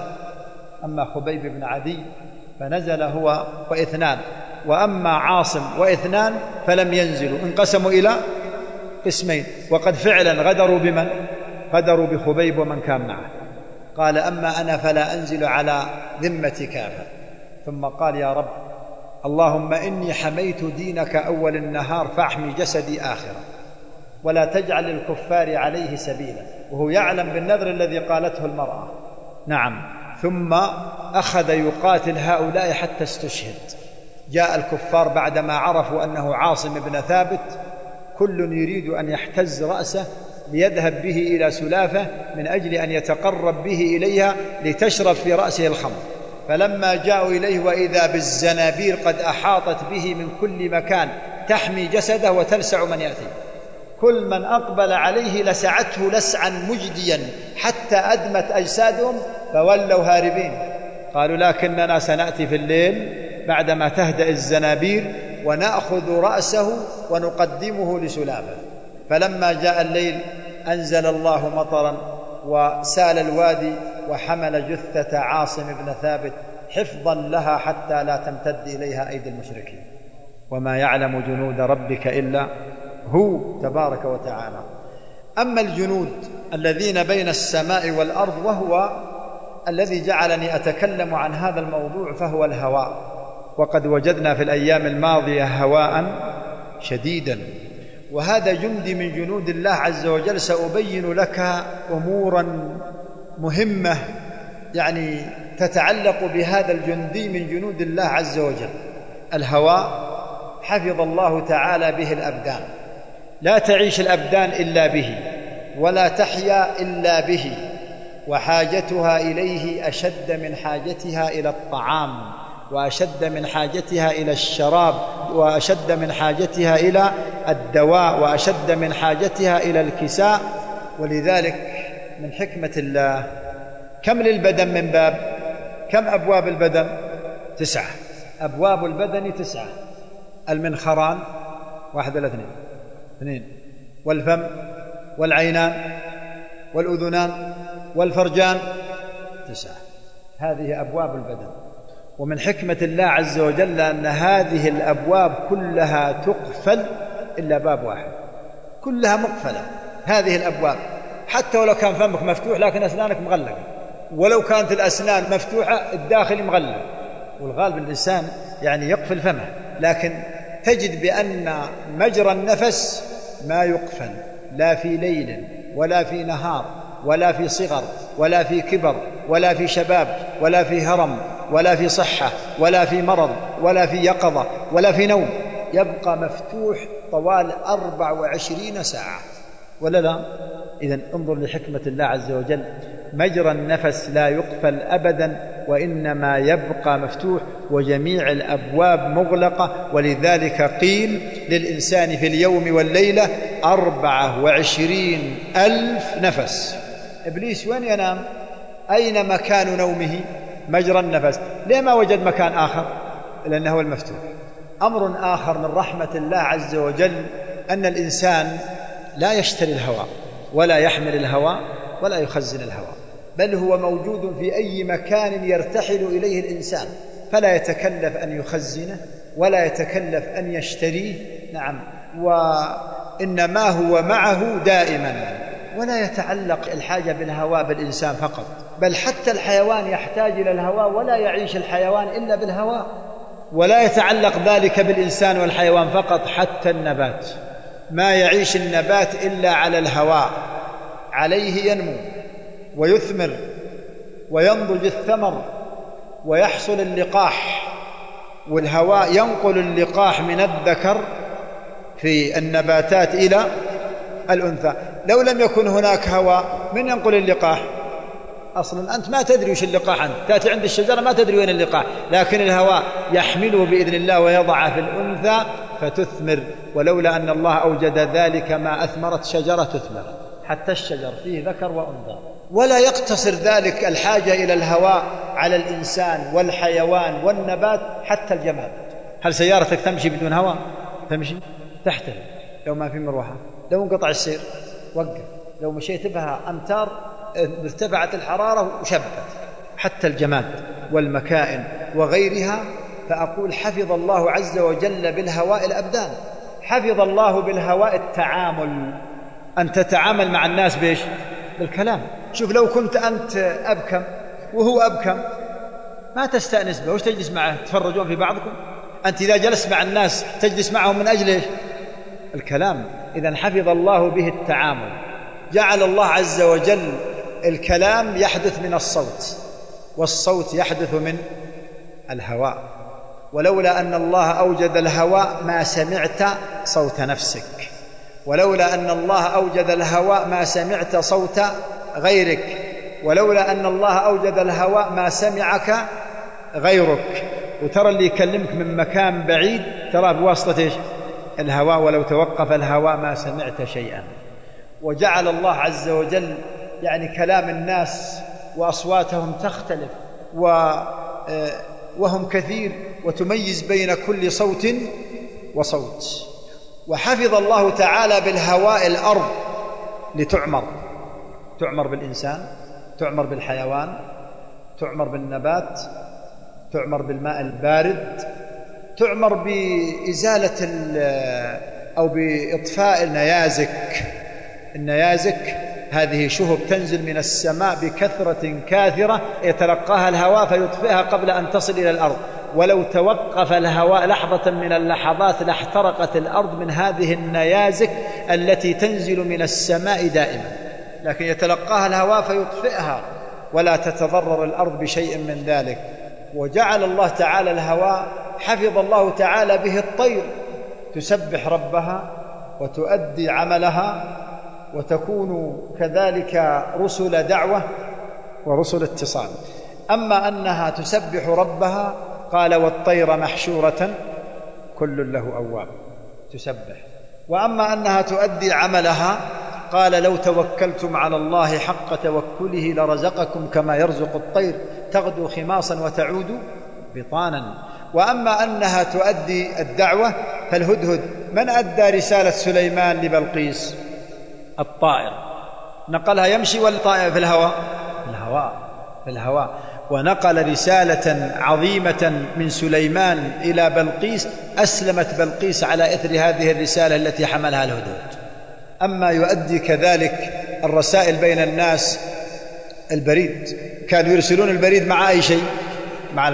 أما خبيب بن عدي فنزل هو واثنان، وأما عاصم واثنان فلم ينزلوا، انقسموا إلى قسمين، وقد فعلا غدروا بمن؟ غدروا بخبيب ومن كان معه. قال أما أنا فلا أنزل على ذمة كافر. ثم قال يا رب اللهم إني حميت دينك أول النهار فاحمي جسدي آخرة، ولا تجعل الكفار عليه سبيلا، وهو يعلم بالنذر الذي قالته المرأة. نعم. ثم أخذ يقاتل هؤلاء حتى استشهد. جاء الكفار بعدما عرفوا أنه عاصم بن ثابت، كل يريد أن يحتز رأسه ليذهب به إلى سلافة من أجل أن يتقرب به إليها لتشرب في رأسه الخمر. فلما جاءوا إليه وإذا بالزنابير قد أحاطت به من كل مكان تحمي جسده وتلسع من يأتي، كل من أقبل عليه لسعته لسعا مجديا حتى أدمت أجسادهم فولوا هاربين. قالوا لكننا سنأتي في الليل بعدما تهدأ الزنابير ونأخذ رأسه ونقدمه لسلافة. فلما جاء الليل أنزل الله مطرا وسال الوادي وحمل جثة عاصم بن ثابت حفظا لها حتى لا تمتد إليها أيدي المشركين. وما يعلم جنود ربك إلا هو تبارك وتعالى. أما الجنود الذين بين السماء والأرض وهو الذي جعلني أتكلم عن هذا الموضوع فهو الهواء. وقد وجدنا في الأيام الماضية هواء شديدا، وهذا جندي من جنود الله عز وجل. سأبين لك أمورا مهمة يعني تتعلق بهذا الجندي من جنود الله عز وجل. الهواء حفظ الله تعالى به الأبدان، لا تعيش الأبدان إلا به، ولا تحيا إلا به، وحاجتها إليه أشد من حاجتها إلى الطعام، وأشد من حاجتها إلى الشراب، وأشد من حاجتها إلى الدواء، وأشد من حاجتها إلى الكساء. ولذلك من حكمة الله كم للبدن من باب؟ كم أبواب البدن؟ 9. أبواب البدن 9. المنخران 1 ولا 2؟ والفم والعينان والأذنان والفرجان 9. هذه أبواب البدن. ومن حكمة الله عز وجل أن هذه الأبواب كلها تقفل إلا باب واحد، كلها مقفلة هذه الأبواب، حتى ولو كان فمك مفتوح لكن أسنانك مغلقة، ولو كانت الأسنان مفتوحة الداخل مغلق. والغالب الإنسان يعني يقفل فمه، لكن تجد بأن مجرى النفس ما يقفل لا في ليل ولا في نهار ولا في صغر ولا في كبر ولا في شباب ولا في هرم ولا في صحة ولا في مرض ولا في يقظة ولا في نوم، يبقى مفتوح طوال 24 ساعة ولا لا؟ إذن انظر لحكمة الله عز وجل، مجرى النفس لا يقفل أبدا وإنما يبقى مفتوح، وجميع الأبواب مغلقة. ولذلك قيل للإنسان في اليوم والليلة 24,000 نفس. إبليس وين ينام؟ أين مكان نومه؟ مجرى النفس. ليه ما وجد مكان آخر؟ لأنه هو المفتوح. أمر آخر من رحمة الله عز وجل أن الإنسان لا يشتري الهواء ولا يحمل الهواء ولا يخزن الهواء، بل هو موجود في أي مكان يرتحل إليه الإنسان، فلا يتكلف أن يخزنه ولا يتكلف أن يشتريه. نعم، وإنما هو معه دائما، ولا يتعلق الحاجة بالهواء بالإنسان فقط، بل حتى الحيوان يحتاج إلى الهواء ولا يعيش الحيوان إلا بالهواء. ولا يتعلق ذلك بالإنسان والحيوان فقط، حتى النبات ما يعيش النبات إلا على الهواء، عليه ينمو ويثمر وينضج الثمر ويحصل اللقاح، والهواء ينقل اللقاح من الذكر في النباتات إلى الأنثى. لو لم يكن هناك هواء من ينقل اللقاح؟ أصلا أنت ما تدري وش اللقاح، أنت تأتي عند الشجرة ما تدري وين اللقاح، لكن الهواء يحمله بإذن الله ويضعه في الأنثى فتثمر. ولولا أن الله أوجد ذلك ما أثمرت شجرة تثمر، حتى الشجر فيه ذكر وأنثى. ولا يقتصر ذلك الحاجة إلى الهواء على الإنسان والحيوان والنبات، حتى الجماد. هل سيارتك تمشي بدون هواء؟ تمشي تحتل لو ما في مروحة، لو انقطع السير وقف، لو مشيت بها أمتار ارتفعت الحرارة وشبت. حتى الجماد والمكائن وغيرها. فأقول حفظ الله عز وجل بالهواء الأبدان، حفظ الله بالهواء التعامل، أن تتعامل مع الناس بإيش؟ بالكلام. شوف لو كنت أنت أبكم وهو أبكم ما تستأنس به، وش تجلس معه؟ تفرجون في بعضكم؟ أنت إذا جلست مع الناس تجلس معهم من أجل إيش؟ الكلام. إذن حفظ الله به التعامل. جعل الله عز وجل الكلام يحدث من الصوت، والصوت يحدث من الهواء. ولولا أن الله أوجد الهواء ما سمعت صوت نفسك، ولولا أن الله أوجد الهواء ما سمعت صوت غيرك، ولولا أن الله أوجد الهواء ما سمعك غيرك. وترى اللي يكلمك من مكان بعيد ترى بواسطة إيش؟ الهواء. ولو توقف الهواء ما سمعت شيئا. وجعل الله عز وجل يعني كلام الناس وأصواتهم تختلف وهم كثير، وتميز بين كل صوت وصوت. وحفظ الله تعالى بالهواء الأرض تعمر بالإنسان، تعمر بالحيوان، تعمر بالنبات، تعمر بالماء البارد، تعمر بإزالة أو بإطفاء النيازك. هذه شهب تنزل من السماء بكثرة كاثرة يتلقاها الهواء فيطفئها قبل أن تصل إلى الأرض. ولو توقف الهواء لحظة من اللحظات لاحترقت الأرض من هذه النيازك التي تنزل من السماء دائما، لكن يتلقاها الهواء فيطفئها ولا تتضرر الأرض بشيء من ذلك. وجعل الله تعالى الهواء، حفظ الله تعالى به الطير، تسبح ربها وتؤدي عملها وتكون كذلك رسل دعوة ورسل اتصال. أما أنها تسبح ربها قال والطير محشورة كل له أواب، تسبح. وأما أنها تؤدي عملها قال لو توكلتم على الله حق توكله لرزقكم كما يرزق الطير تغدو خماصا وتعود بطانا. وأما أنها تؤدي الدعوة فالهدهد من أدى رسالة سليمان لبلقيس؟ الطائر، نقلها يمشي والطائر في الهواء. ونقل رسالة عظيمة من سليمان إلى بلقيس، أسلمت بلقيس على إثر هذه الرسالة التي حملها الهدهد. أما يؤدي كذلك الرسائل بين الناس البريد، كانوا يرسلون البريد مع أي شيء؟ مع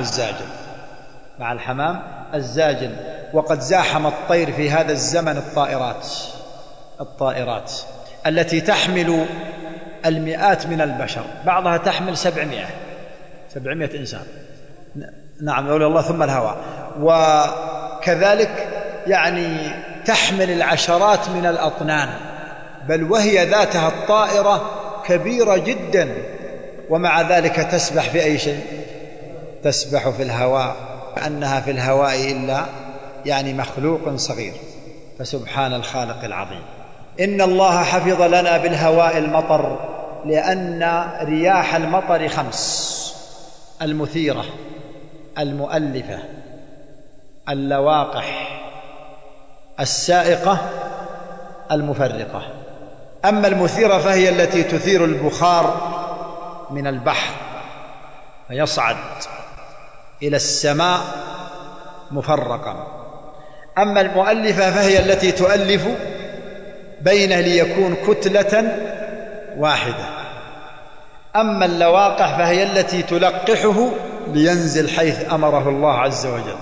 الحمام الزاجل. وقد زاحم الطير في هذا الزمن الطائرات التي تحمل المئات من البشر، بعضها تحمل 700 إنسان، نعم يقول الله، ثم الهواء. وكذلك يعني تحمل العشرات من الأطنان، بل وهي ذاتها الطائرة كبيرة جدا، ومع ذلك تسبح في أي شيء؟ تسبح في الهواء، أنها في الهواء إلا يعني مخلوق صغير. فسبحان الخالق العظيم. إن الله حفظ لنا بالهواء المطر، لأن رياح المطر 5: المثيرة، المؤلفة، اللواقح، السائقة، المفرقة. أما المثيرة فهي التي تثير البخار من البحر فيصعد إلى السماء مفرقا. أما المؤلفة فهي التي تؤلف بينه ليكون كتلة واحدة. أما اللواقح فهي التي تلقحه لينزل حيث أمره الله عز وجل.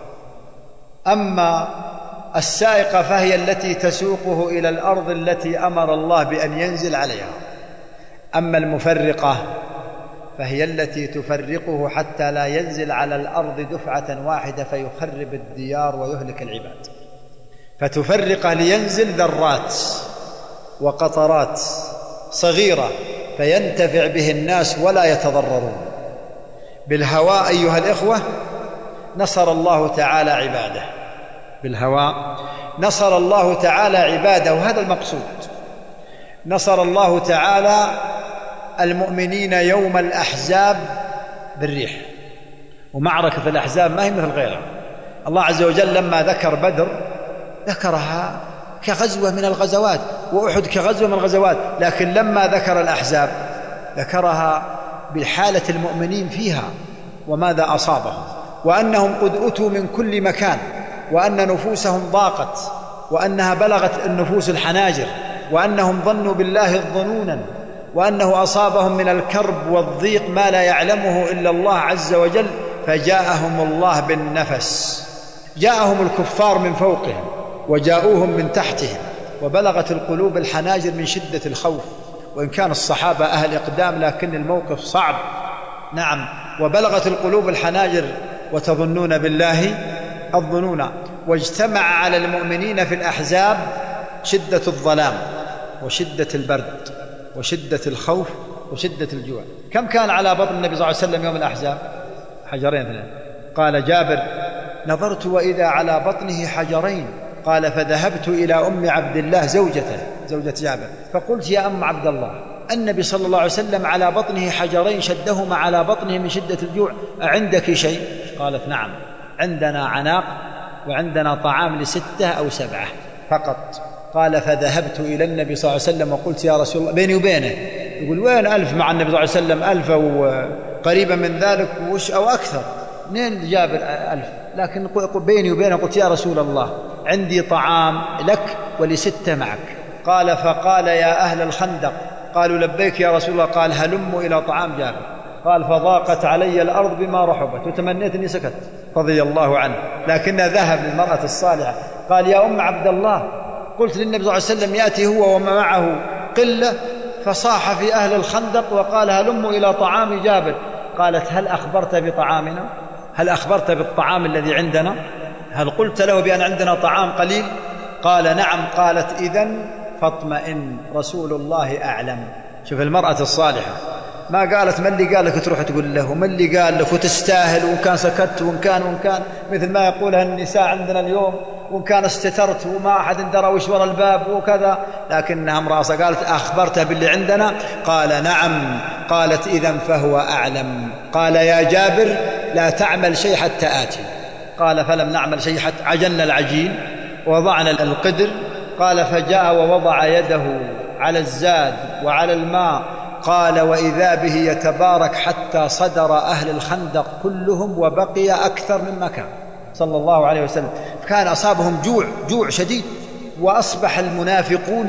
أما السائقة فهي التي تسوقه إلى الأرض التي أمر الله بأن ينزل عليها. أما المفرقة فهي التي تفرقه حتى لا ينزل على الأرض دفعة واحدة فيخرب الديار ويهلك العباد، فتفرقه لينزل ذرات وقطرات صغيرة فينتفع به الناس ولا يتضررون. بالهواء أيها الإخوة نصر الله تعالى عباده، بالهواء نصر الله تعالى عباده، وهذا المقصود. نصر الله تعالى المؤمنين يوم الأحزاب بالريح، ومعركة الأحزاب ما هي مثل غيرها. الله عز وجل لما ذكر بدر ذكرها كغزوة من الغزوات، وأحد كغزوة من الغزوات، لكن لما ذكر الأحزاب ذكرها بحالة المؤمنين فيها وماذا أصابهم، وأنهم قد أتوا من كل مكان، وأن نفوسهم ضاقت، وأنها بلغت النفوس الحناجر، وأنهم ظنوا بالله ظنونا، وأنه أصابهم من الكرب والضيق ما لا يعلمه إلا الله عز وجل، فجاءهم الله بالنفس. جاءهم الكفار من فوقهم وجاءوهم من تحتهم، وبلغت القلوب الحناجر من شدة الخوف، وإن كان الصحابة أهل إقدام لكن الموقف صعب. نعم، وبلغت القلوب الحناجر وتظنون بالله الظنون. واجتمع على المؤمنين في الأحزاب شدة الظلام وشدة البرد وشدة الخوف وشدة الجوع. كم كان على بطن النبي صلى الله عليه وسلم يوم الأحزاب؟ حجرين اثنين. قال جابر: نظرت وإذا على بطنه حجرين. قال: فذهبت إلى أم عبد الله زوجة جابر فقلت: يا أم عبد الله، النبي صلى الله عليه وسلم على بطنه حجرين شدهما على بطنه من شدة الجوع، أعندك شيء؟ قالت: نعم، عندنا عناق وعندنا طعام ل6 أو 7 فقط. قال: فذهبت إلى النبي صلى الله عليه وسلم وقلت: يا رسول الله، بيني وبينه يقول وين 1000 مع النبي صلى الله عليه وسلم، 1000 أو قريبا من ذلك أو أكثر، منين جابر 1000؟ لكن بيني وبينه قلت: يا رسول الله، عندي طعام لك ول6 معك. قال: فقال: يا أهل الخندق. قالوا: لبيك يا رسول الله. قال: هلموا إلى طعام جابر. قال: فضاقت علي الأرض بما رحبت وتمنيت أني سكت رضي الله عنه، لكن ذهب للمرأة الصالحة. قال: يا أم عبد الله، قلت للنبي صلى الله عليه وسلم يأتي هو وما معه قلة، فصاح في أهل الخندق وقال: هلموا إلى طعام جابر. قالت: هل أخبرت بطعامنا؟ هل أخبرت بالطعام الذي عندنا؟ هل قلت له بأن عندنا طعام قليل؟ قال: نعم. قالت: إذن فاطمئن، رسول الله أعلم. شوف المرأة الصالحة، ما قالت ما اللي قال لك تروح تقول له، وما اللي قال لك وتستاهل، وإن كان سكت وإن كان مثل ما يقولها النساء عندنا اليوم، وإن كان استترت وما أحد درى وش وراء الباب وكذا، لكنها امرأة قالت: أخبرته باللي عندنا؟ قال: نعم. قالت: إذن فهو أعلم. قال: يا جابر، لا تعمل شيء حتى آتي. قال: فلم نعمل شيء حتى عجلنا العجين ووضعنا القدر. قال: فجاء ووضع يده على الزاد وعلى الماء. قال: وإذا به يتبارك حتى صدر أهل الخندق كلهم وبقي أكثر مما كان صلى الله عليه وسلم. كان أصابهم جوع شديد، وأصبح المنافقون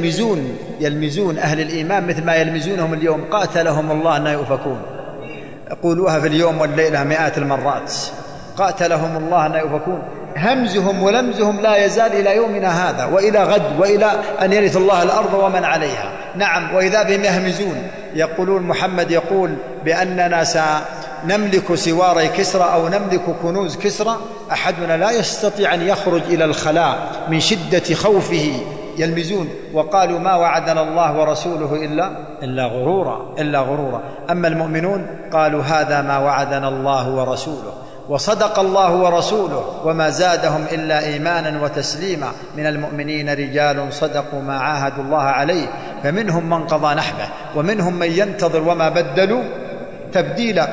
يلمزون أهل الإيمان مثل ما يلمزونهم اليوم. قاتلهم الله أن يؤفكون، يقولوها في اليوم والليلة 100 المرات. قاتلهم الله أن يؤفكون. همزهم ولمزهم لا يزال إلى يومنا هذا وإلى غد وإلى أن يرث الله الأرض ومن عليها. نعم، وإذا بهم يهمزون. يقولون محمد يقول بأننا سنملك سواري كسرى أو نملك كنوز كسرى، أحدنا لا يستطيع أن يخرج إلى الخلاء من شدة خوفه. يلمزون. وقالوا: ما وعدنا الله ورسوله إلا غرورا. أما المؤمنون قالوا: هذا ما وعدنا الله ورسوله، وصدق الله ورسوله، وما زادهم إلا إيمانا وتسليما. من المؤمنين رجال صدقوا ما عاهدوا الله عليه، فمنهم من قضى نحبه ومنهم من ينتظر وما بدلوا تبديلا.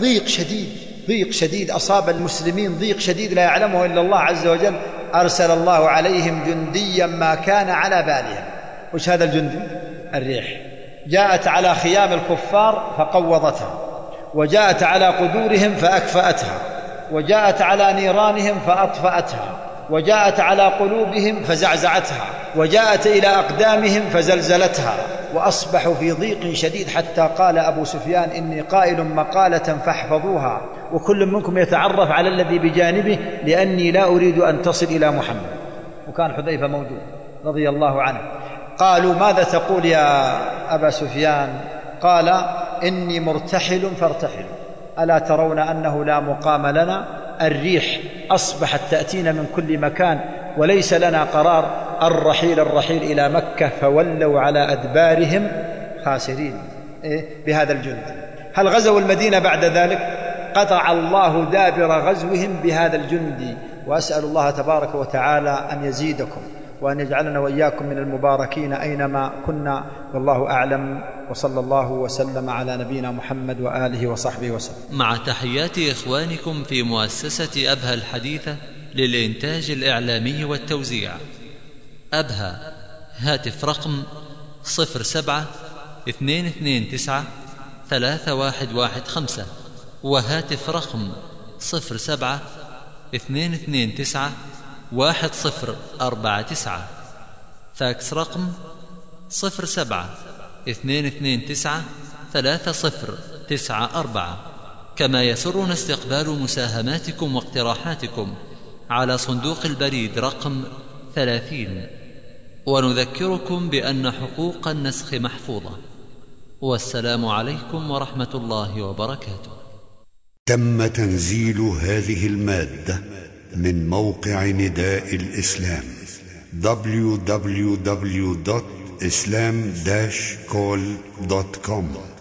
ضيق شديد أصاب المسلمين، ضيق شديد لا يعلمه إلا الله عز وجل. أرسل الله عليهم جنديا ما كان على بالهم. وش هذا الجندي؟ الريح. جاءت على خيام الكفار فقوضتها، وجاءت على قدورهم فأكفأتها، وجاءت على نيرانهم فأطفأتها، وجاءت على قلوبهم فزعزعتها، وجاءت إلى أقدامهم فزلزلتها، وأصبحوا في ضيق شديد، حتى قال أبو سفيان: إني قائل مقالة فاحفظوها، وكل منكم يتعرف على الذي بجانبه، لأني لا أريد أن تصل إلى محمد. وكان حذيفة موجود رضي الله عنه. قالوا: ماذا تقول يا أبا سفيان؟ قال: إني مرتحل فارتحلوا، ألا ترون أنه لا مقام لنا؟ الريح أصبحت تأتينا من كل مكان وليس لنا قرار. الرحيل إلى مكة، فولوا على أدبارهم خاسرين. بهذا الجند. هل غزوا المدينة بعد ذلك؟ قطع الله دابر غزوهم بهذا الجند. وأسأل الله تبارك وتعالى أن يزيدكم وأن يجعلنا وإياكم من المباركين أينما كنا، والله أعلم. وصلى الله وسلم على نبينا محمد وآله وصحبه وسلم. مع تحيات إخوانكم في مؤسسة أبها الحديثة للإنتاج الإعلامي والتوزيع. أبها. هاتف رقم 07-229-3115 وهاتف رقم 07-229-1049. فاكس رقم 07-229-3094. كما يسرنا استقبال مساهماتكم واقتراحاتكم على صندوق البريد رقم 30. ونذكركم بأن حقوق النسخ محفوظة. والسلام عليكم ورحمة الله وبركاته. تم تنزيل هذه المادة من موقع نداء الإسلام www.islam-call.com